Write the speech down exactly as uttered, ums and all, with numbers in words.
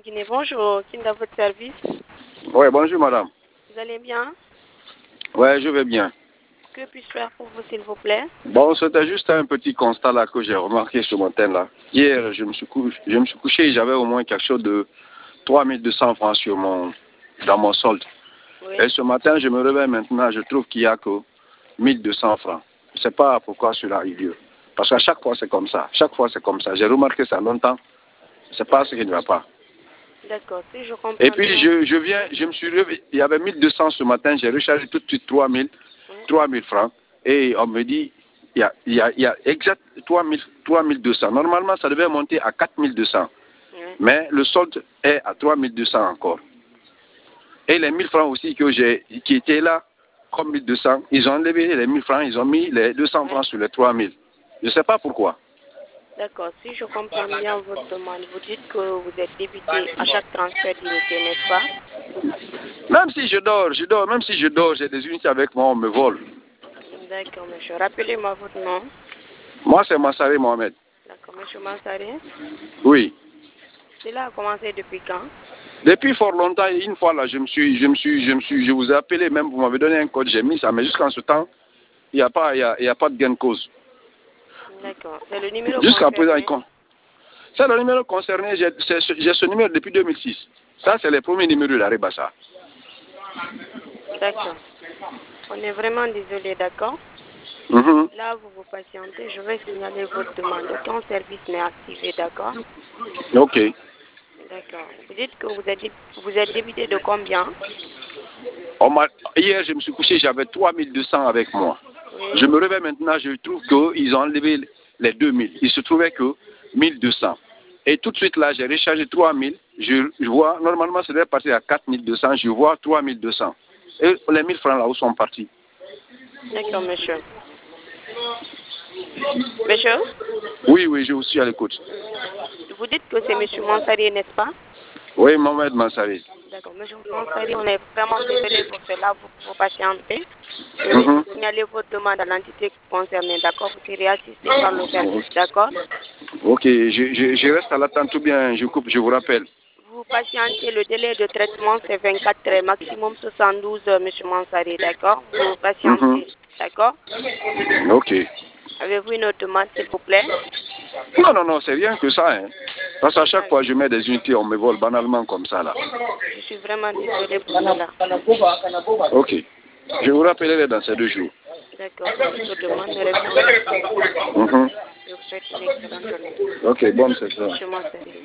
Guinée. Bonjour, qui est dans votre service? Oui, bonjour madame. Vous allez bien? Oui, je vais bien. Que puis-je faire pour vous, s'il vous plaît? Bon, c'était juste un petit constat là que j'ai remarqué ce matin-là. Hier, je me suis couché, je me suis couché et j'avais au moins quelque chose de trois mille deux cents francs sur mon, dans mon solde. Oui. Et ce matin, je me réveille maintenant, je trouve qu'il n'y a que mille deux cents francs. Je ne sais pas pourquoi cela a eu lieu. Parce qu'à chaque fois, c'est comme ça. Chaque fois, c'est comme ça. J'ai remarqué ça longtemps. Je ne sais pas ce qui ne va pas. D'accord, si je comprends Et puis, bien. je, je viens, je me suis réveillé, il y avait mille deux cents ce matin, j'ai rechargé tout de suite trois mille, Oui. trois mille francs. Et on me dit, il y a, il y a, il y a exact trois mille, trois mille deux cents. Normalement, ça devait monter à quatre mille deux cents. Oui. Mais le solde est à trois mille deux cents encore. Et les mille francs aussi que j'ai, qui étaient là, comme mille deux cents, ils ont enlevé les mille francs, ils ont mis les deux cents francs sur les trois mille. Je ne sais pas pourquoi. D'accord, si je comprends bien votre demande, vous dites que vous êtes débité à chaque transfert d'unité, n'est-ce pas? Même si je dors, je dors, même si je dors, j'ai des unités avec moi, on me vole. D'accord, monsieur. Rappelez-moi votre nom. Moi, c'est Massaré Mohamed. D'accord, monsieur Mansari. Oui. Cela a commencé depuis quand? Depuis fort longtemps, une fois là, je me suis, je me suis, je me suis, je vous ai appelé même, vous m'avez donné un code, j'ai mis ça, mais jusqu'en ce temps, il n'y a pas, il y a, il y a pas de gain de cause. D'accord, c'est le numéro Jusqu'à présent, il concerné. compte. C'est le numéro concerné, j'ai ce, j'ai ce numéro depuis deux mille six. Ça, c'est le premier numéro de la Rebassa. D'accord. On est vraiment désolé, d'accord? Mm-hmm. Là, vous vous patientez, je vais signaler votre demande. Aucun service n'est activé, d'accord? Ok. D'accord. Vous dites que vous êtes, vous êtes débité de combien? On m'a- hier, je me suis couché, j'avais trois mille deux cents avec moi. Oui. Je me réveille maintenant, je trouve qu'ils ont enlevé les deux mille. Il se trouvait que mille deux cents. Et tout de suite là, j'ai rechargé trois mille. Je, je vois, normalement, ça devait passer à quatre mille deux cents. Je vois trois mille deux cents. Et les mille francs là où sont partis? D'accord, monsieur. Monsieur, Oui, oui, je vous suis à l'écoute. vous dites que c'est monsieur Mansari, n'est-ce pas? Oui, Mohamed Mansari. D'accord, monsieur Mansari, on est vraiment désolé pour cela, vous vous patientez. Je vais Mhm. signaler votre demande à l'entité concernée, d'accord? Vous serez assisté par le service, d'accord? Ok, je, je, je reste à l'attente ou bien je coupe, je vous rappelle. Vous patientez, le délai de traitement c'est vingt-quatre heures, maximum soixante-douze heures, monsieur Mansari, d'accord? Vous Mhm. patientez, d'accord? Ok. Avez-vous une autre demande, s'il vous plaît? Non, non, non, c'est rien que ça. Hein. Parce qu'à chaque fois, je mets des unités, on me vole banalement comme ça, là. Je suis vraiment désolé pour cela. Ok. Je vous rappellerai dans ces deux jours. D'accord, votre demande est répondue. Mhm. Je vous souhaite une excellente journée. Ok, bon, c'est ça. Monsieur Mansari.